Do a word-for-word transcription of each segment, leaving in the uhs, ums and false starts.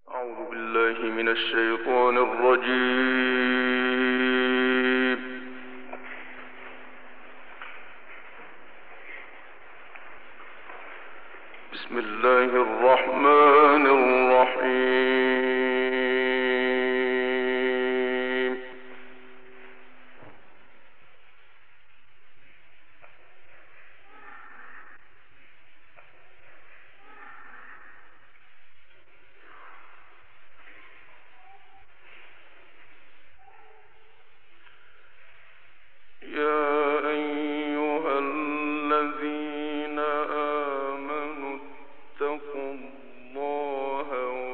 أعوذ بالله من الشيطان الرجيم. بسم الله الرحمن الرحيم. يا أيها الذين آمنوا اتقوا الله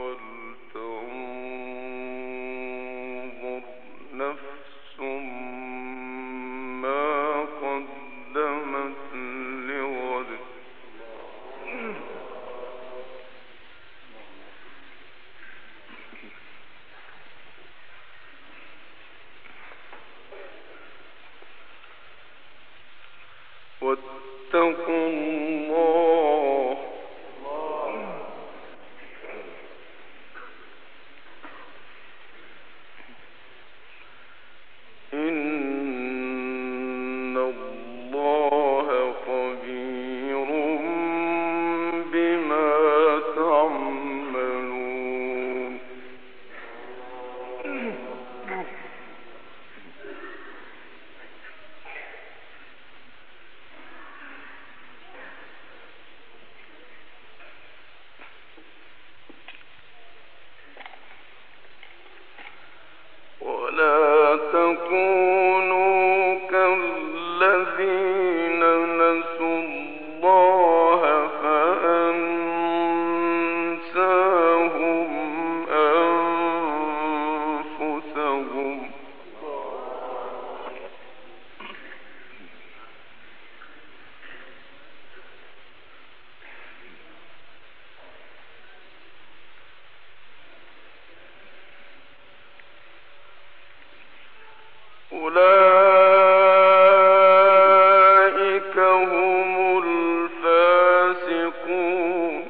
ولتنظر نفس ما قدمت لغد. واتقوا الله إن الله خبير بما تعملون. ولا تكونوا كالذين نسوا الله فأنساهم أنفسهم. أولئك هم الفاسقون.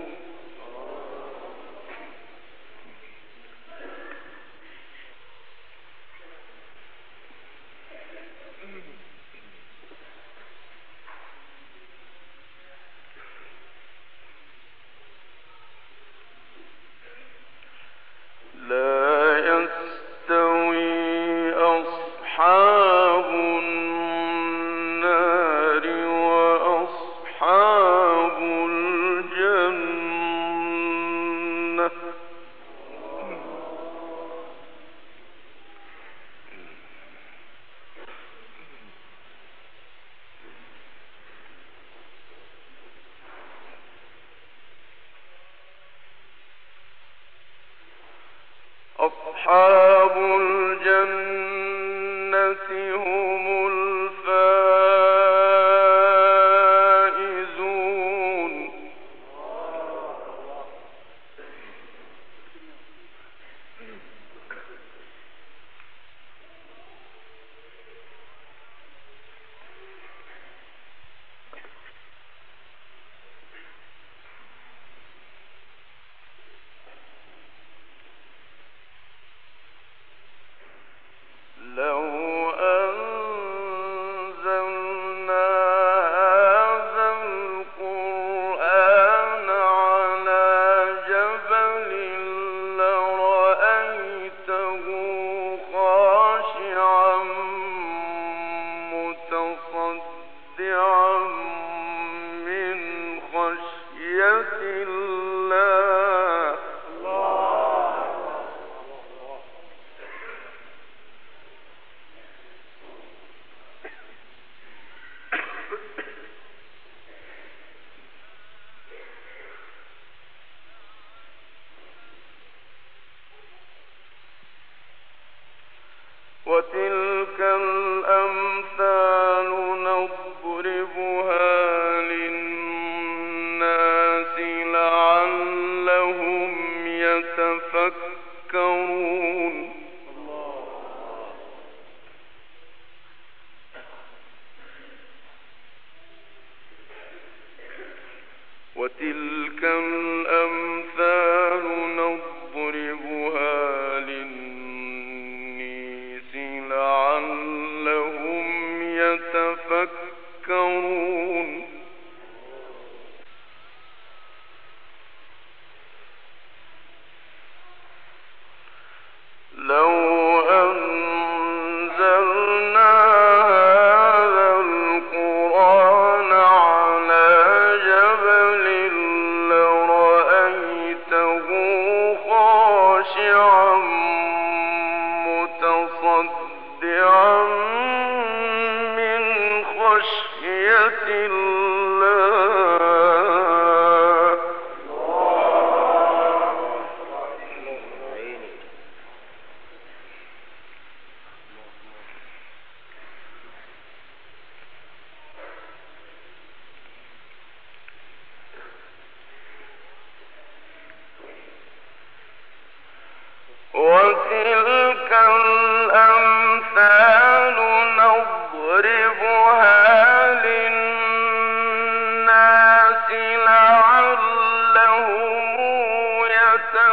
لا يستوي أصحاب النار وأصحاب الجنة. أصحاب الجنة هم الفائزون. لو أنزلنا هذا القرآن على جبل لرأيته خاشعا متصدعا من خشية الله. وتلك الأمثال نضربها للناس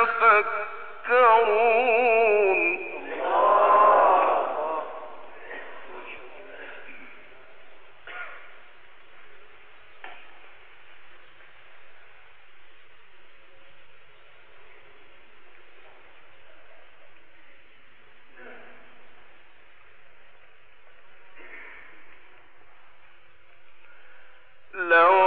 يتفكرون لو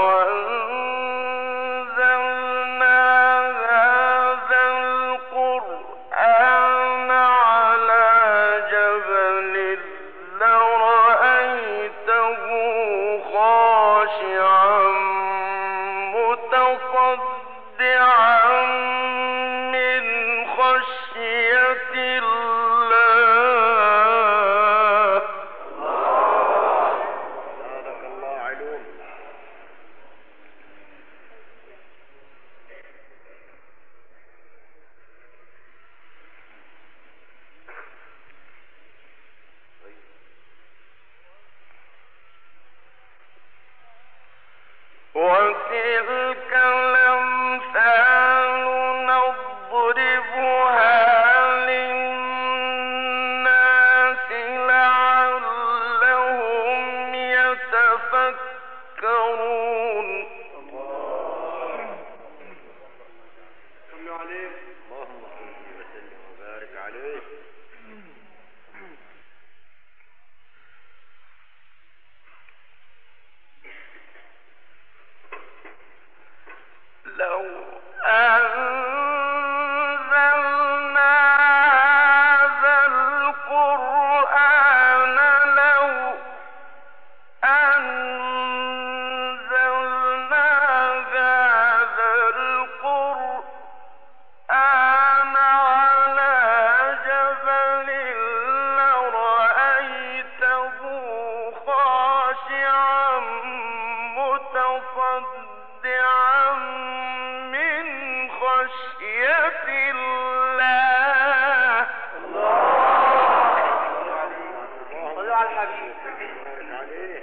وتلك الأمثال نضربها للناس لعلهم يتفكرون صلوا عليه اللهم صل وسلم وبارك عليه. لو أنزلنا هذا القرآن لو أنزلنا هذا القرآن على جبل لرأيته خاشعا متصدعا من خشية الله. صلوا على الحبيب عليه.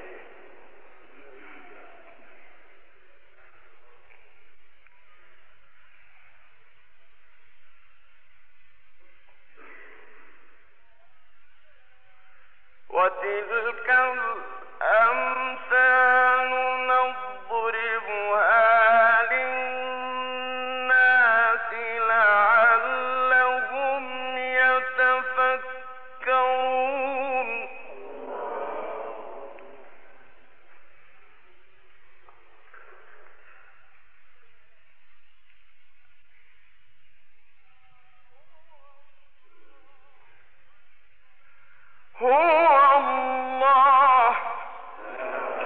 وتلك الأمثال نضربها للناس لعلهم يتفكرون هو الله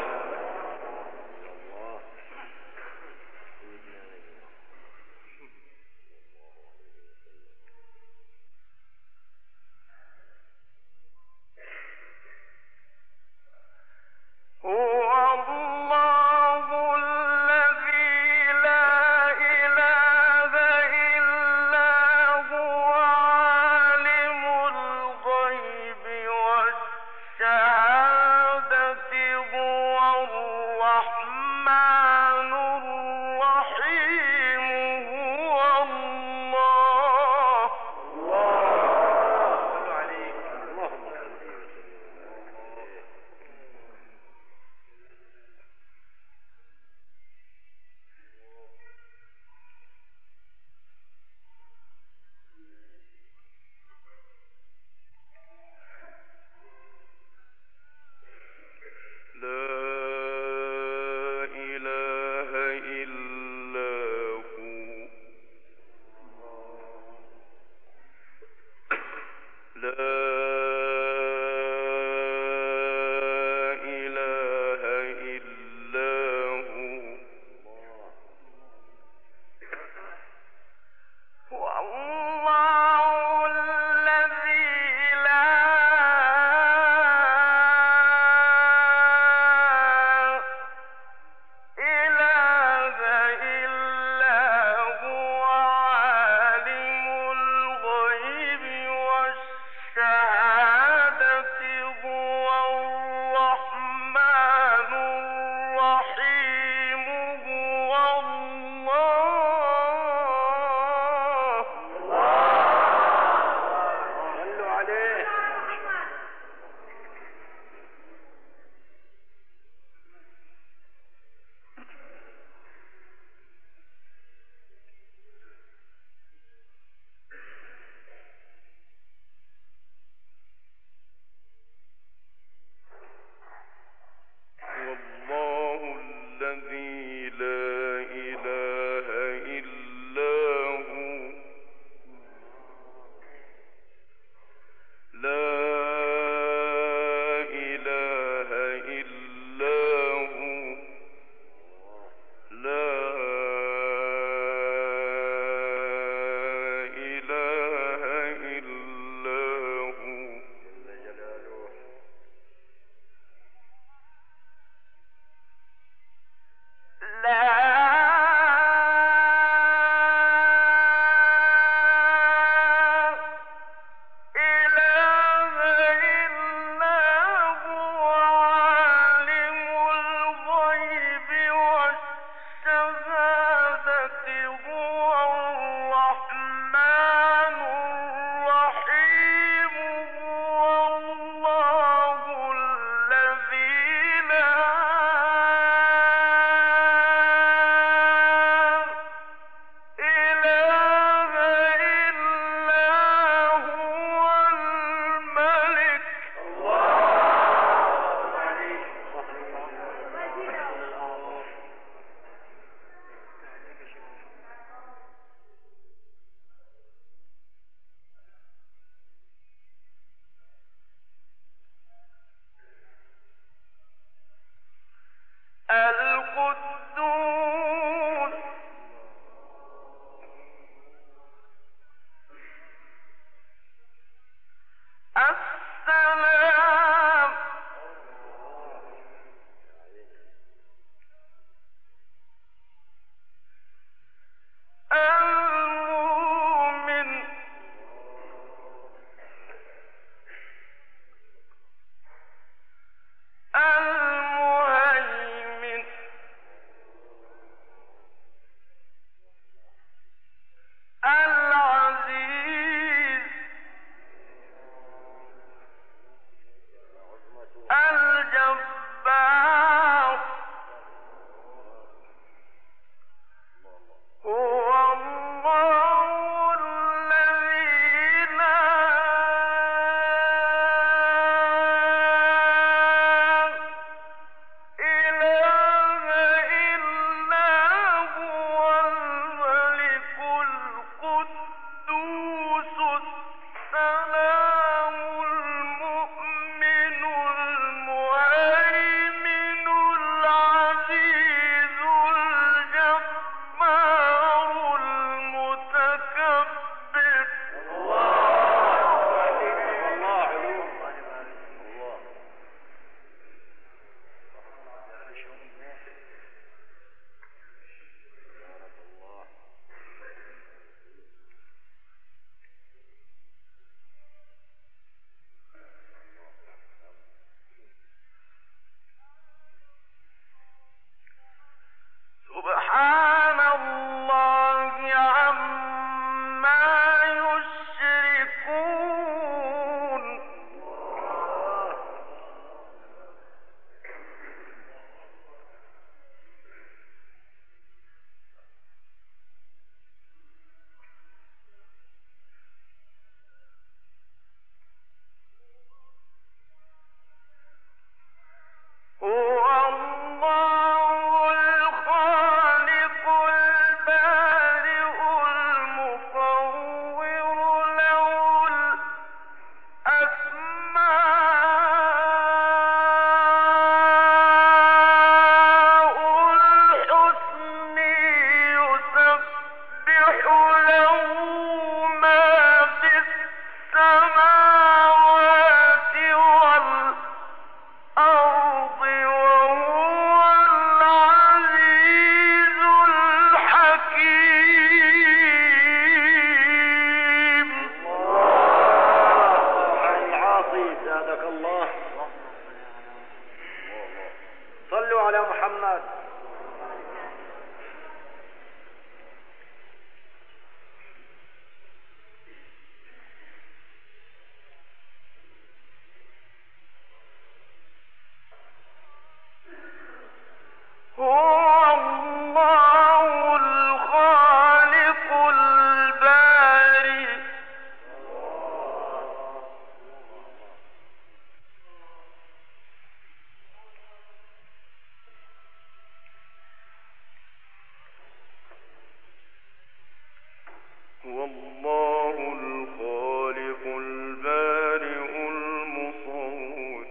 والله الخالق البارئ المصور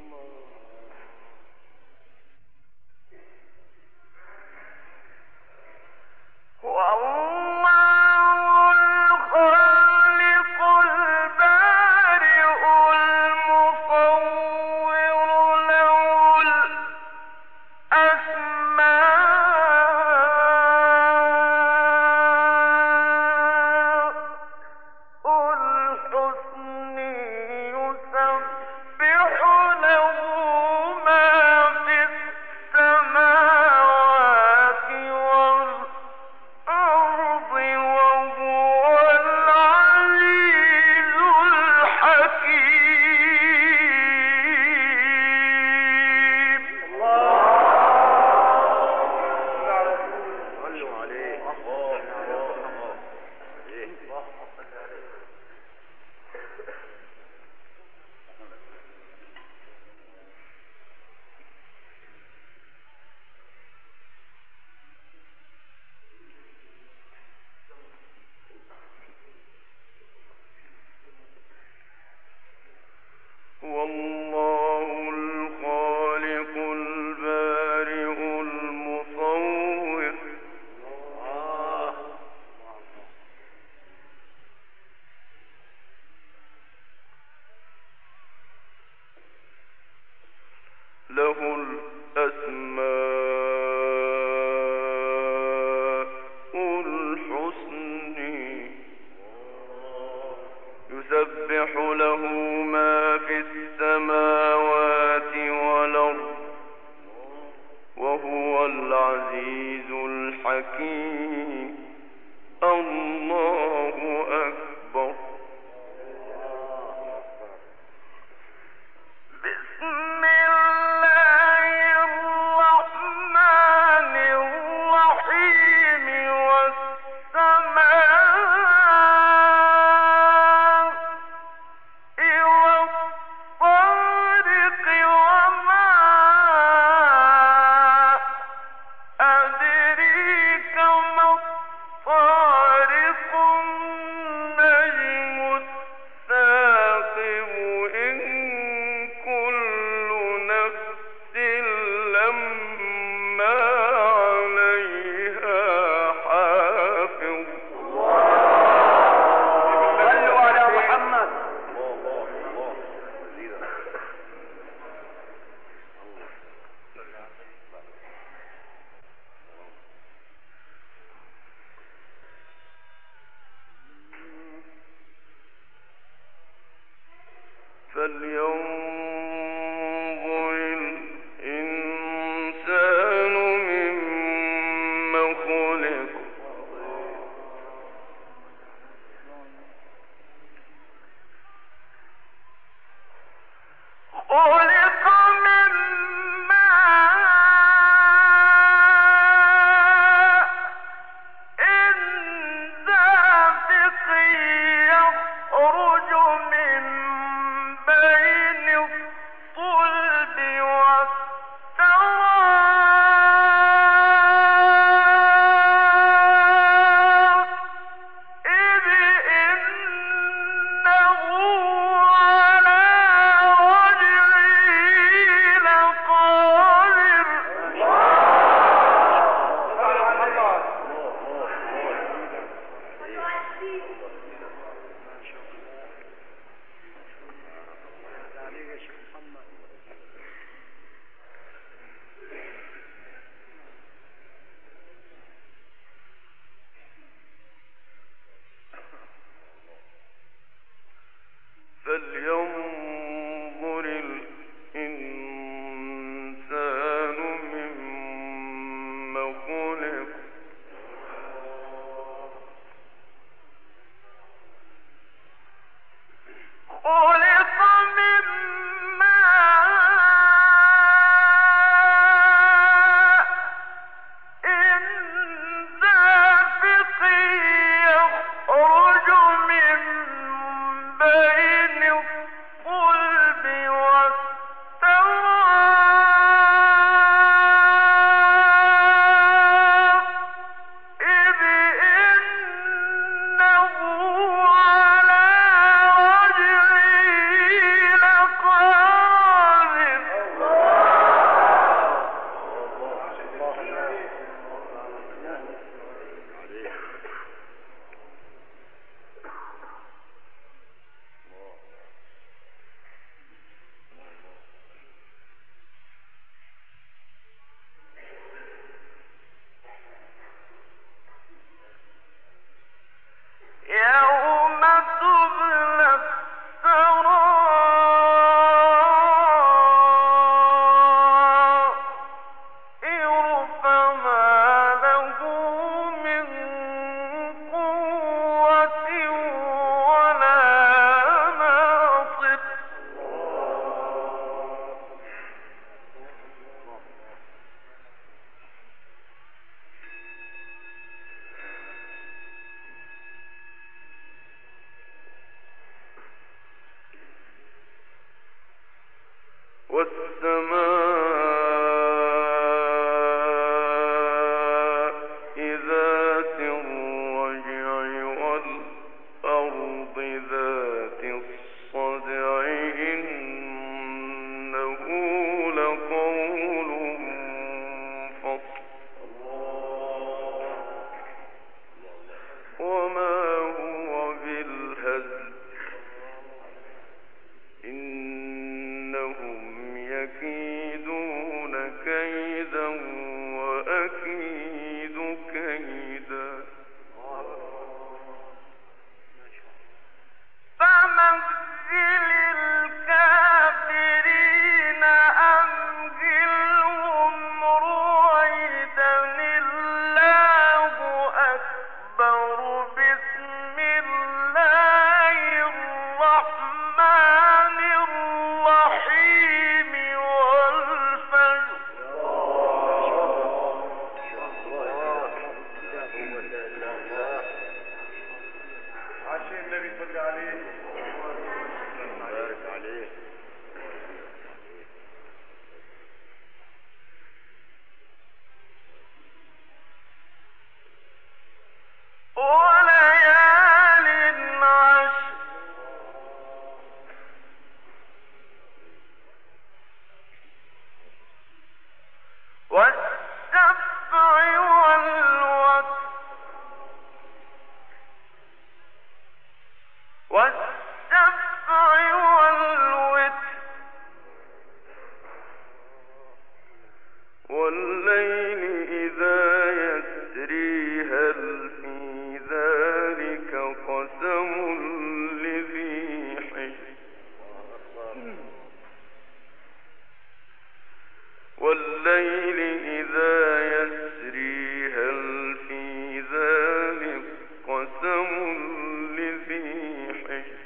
له الأسماء الحسنى يسبح له ما في السماوات والأرض وهو العزيز الحكيم الله أكبر بسم الله الرحمن الرحيم والسماء والطارق وما أدريك ما الطارق النجم الثاقب إن كل نفس لما عليها حافظ صلوا على محمد. فلينظر الإنسان مما خلق خلق من ماء دافق يخرج من بين وما هو بالهزل إنهم يكيدون كيدا وأكيد كيدا فمهل الكافرين أمهلهم رويدا الله أكبر بسم الله الرحمن الرحيم والفجر عشان النبي صلى عليه بارك عليه وليال عشر والشفع والوتر والشفع والوتر والليل إذا يسري هل في ذلك قسم لذي حجر والليل إذا يسري هل في ذلك قسم لذي حجر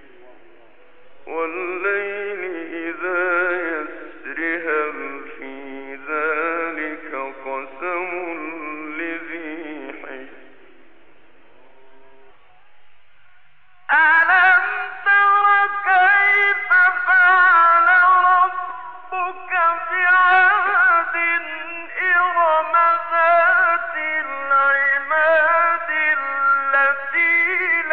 والليل إذا يسري هل في ذلك قسم لذي حجر ألم تر كيف فعل ربك بعاد إرم ذات العماد التي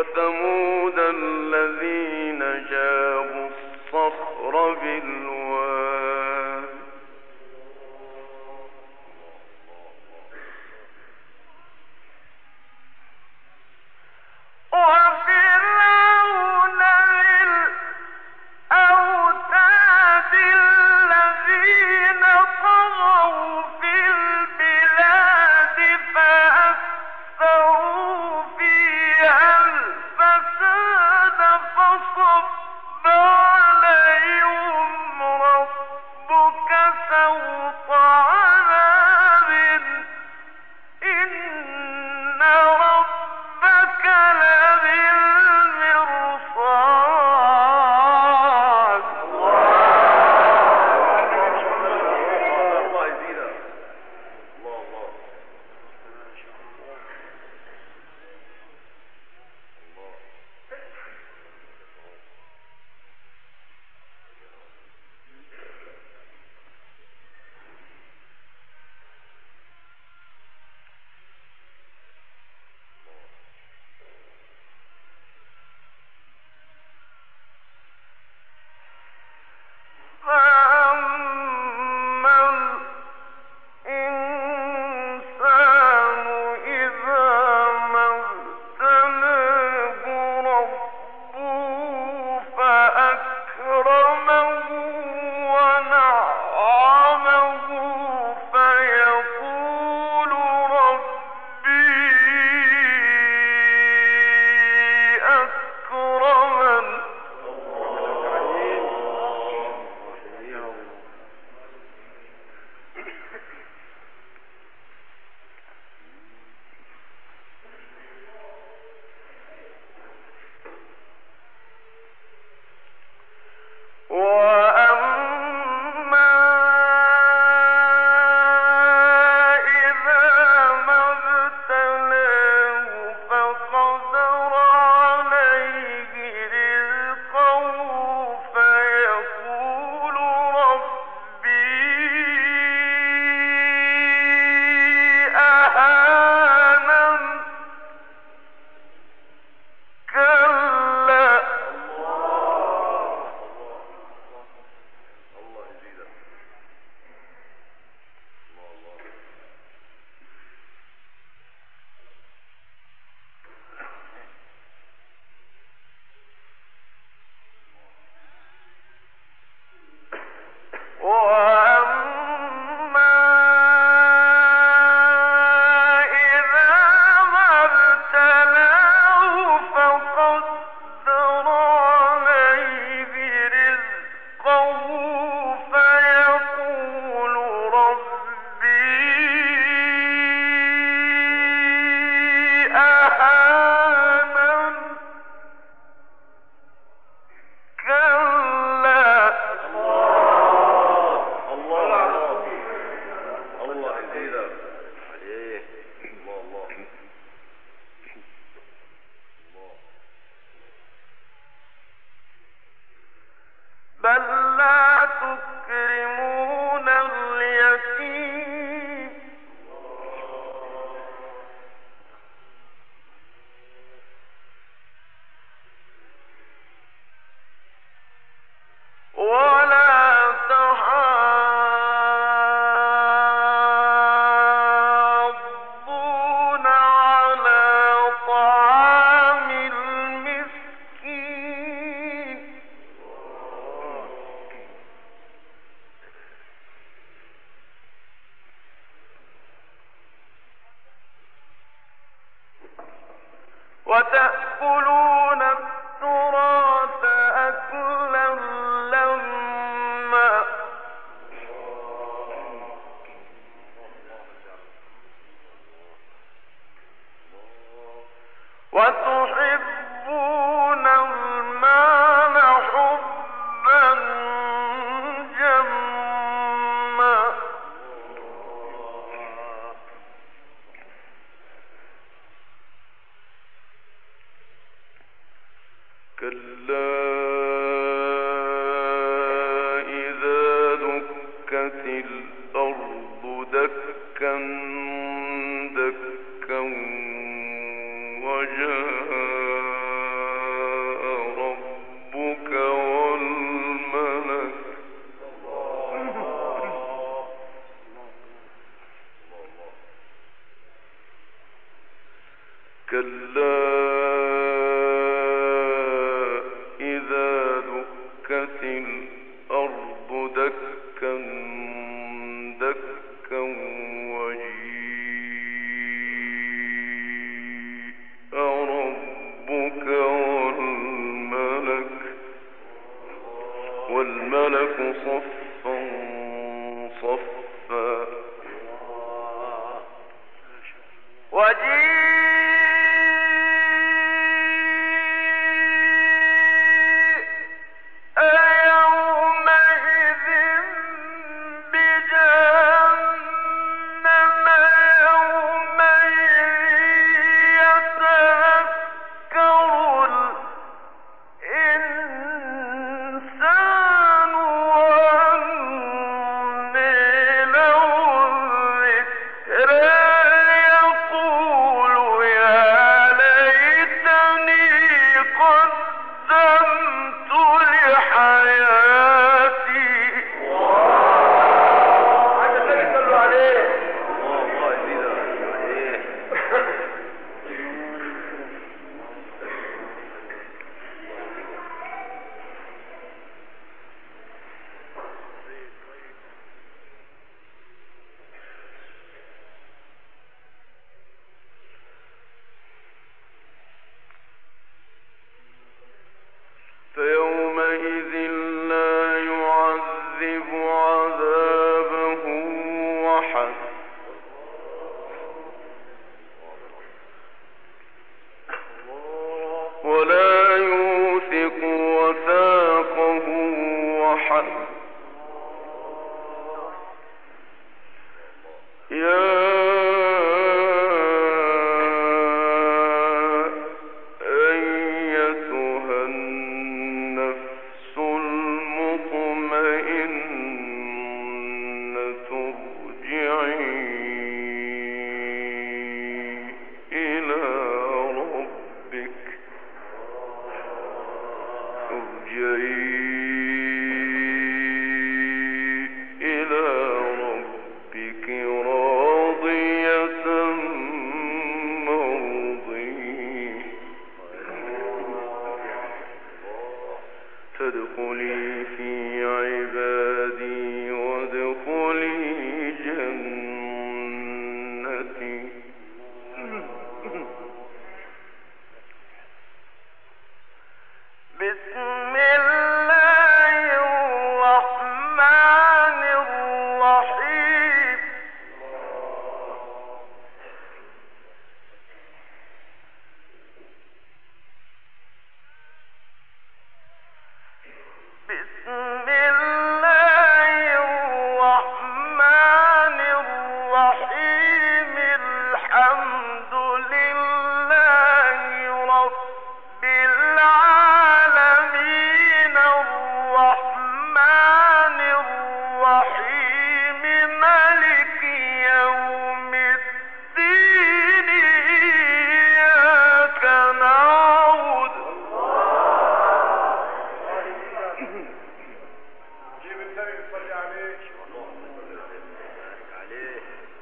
وثمود الذين جابوا الصخر بالواد وفرعون ذي الأوتاد الذين طغوا في البلاد فأكثروا فيها الفساد فصب عليهم ربك سوط عذاب إن ربك لبالمرصاد الله يزيدك. الله الله. فأما الإنسان إذا ما ابتلاه ربه فأكرمه ونعمه فيقول ربي أكرمن وأما إذا ما ابتلاه فقدر عليه رزقه فيقول ربي أهانن كلا الله يزيدك. الله الله. وأما إذا ما ابتلاه فقدر عليه رزقه فيقول ربي أهانن كلا الله الله يزيدك. عليه. الله الله. بل لا تكرمون اليتيم ولا تحاضون على طعام المسكين وتأكلون التراث أكلا لما وتحبون المال حبا جما كلا إذا دكت الأرض دكا دكا وجاء والملك صفا صفا فيومئذ لا يعذب عذابه أحد ولا يوثق وثاقه أحد يا فادخلي في عبادي وادخلي جنتي بسم الله الرحمن الرحيم بسم الله الرحمن الرحيم الحمد لله رب العالمين الرحمن الرحيم مالك يوم الدين إياك نعبد جيب النبي صلي عليه عليه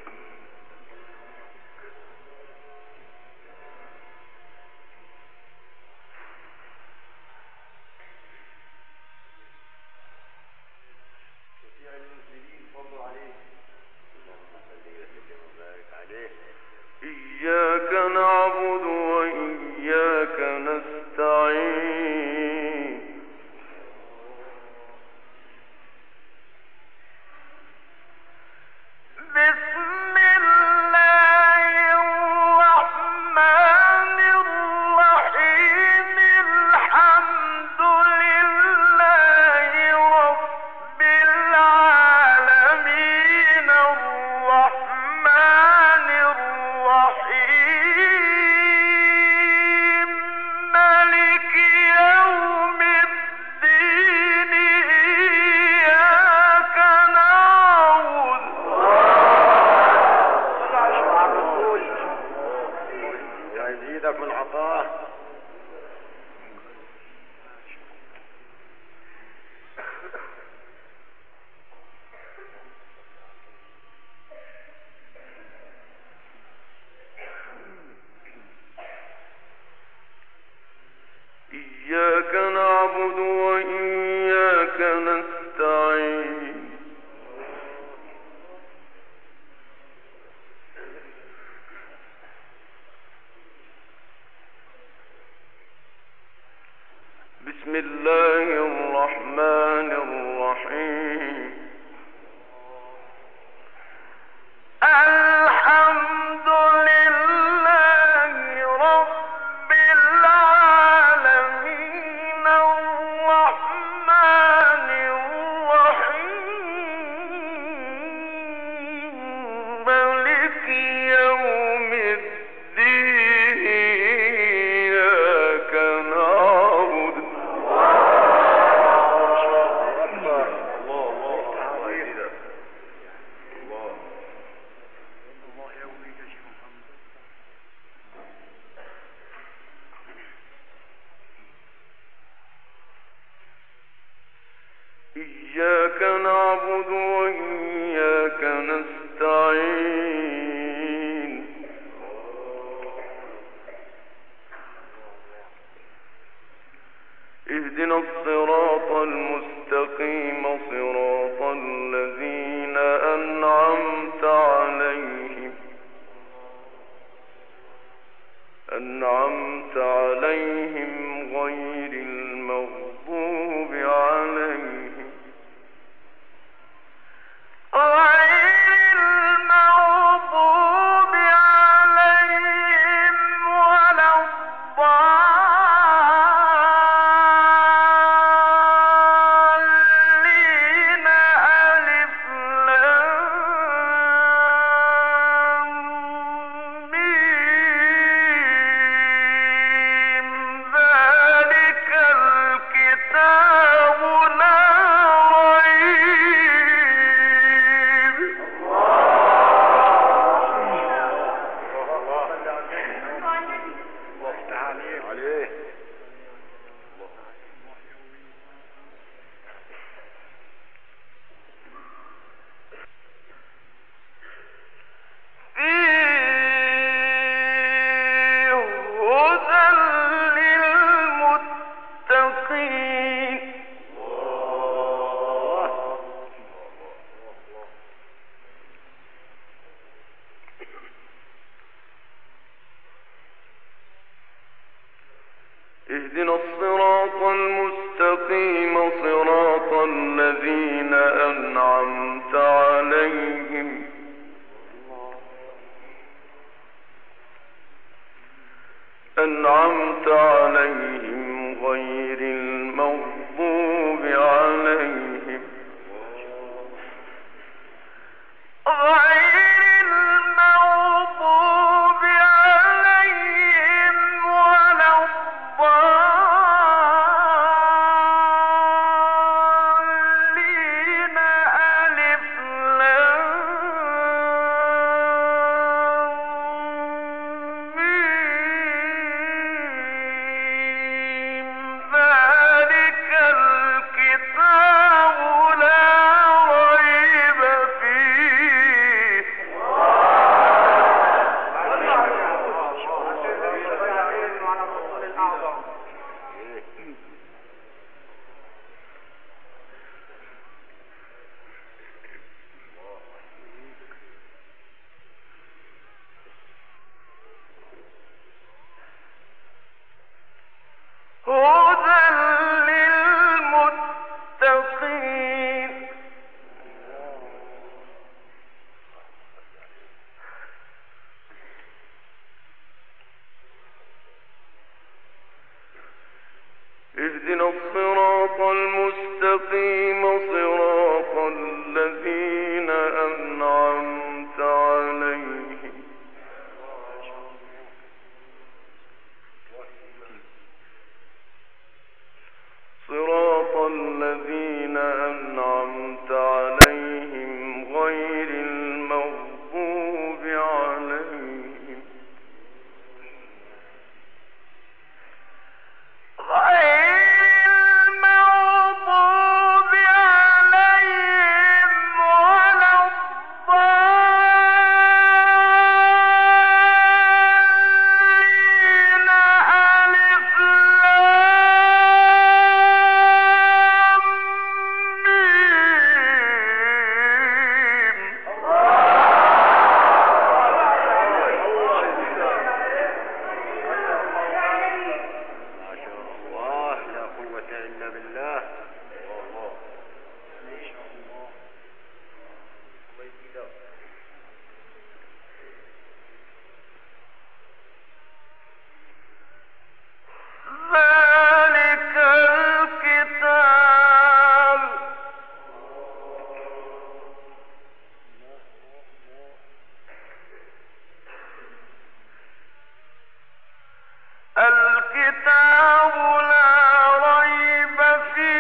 شفيع المسلمين صلوا عليه اللهم صل وسلم وبارك عليه إياك نعبد وإياك نستعين بسم الله الرحمن الرحيم الحمد لله رب العالمين الرحمن الرحيم مالك يوم الدين إياك نعبد يزيدك من عطاه إياك نعبد وإياك نستعين بسم الله الرحمن الرحيم اهدنا الصراط المستقيم صراط الذين أنعمت عليهم أنعمت عليهم غير المغضوب عليهم غير المغضوب عليهم ولا الضالين ألف لام ميم ذلك الكتاب لا ريب عليه فيه هدى للمتقين اهدنا الصراط المستقيم صراط الذين أنعمت عليهم أنعمت عليهم غير المغضوب عليهم غير المغضوب عليهم ولا الضالين ألف لام ميم ذلك الكتاب لا ريب فيه هدى للمتقين اهدنا الصراط المستقيم صراط الذين أنعمت عليهم صراط الذين أنعمت عليهم غير المغضوب عليهم غير المغضوب عليهم ولا الضالين ألف لام ميم ما شاء الله لا قوة إلا بالله ذلك الكتاب الكتاب لا ريب فيه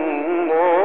الله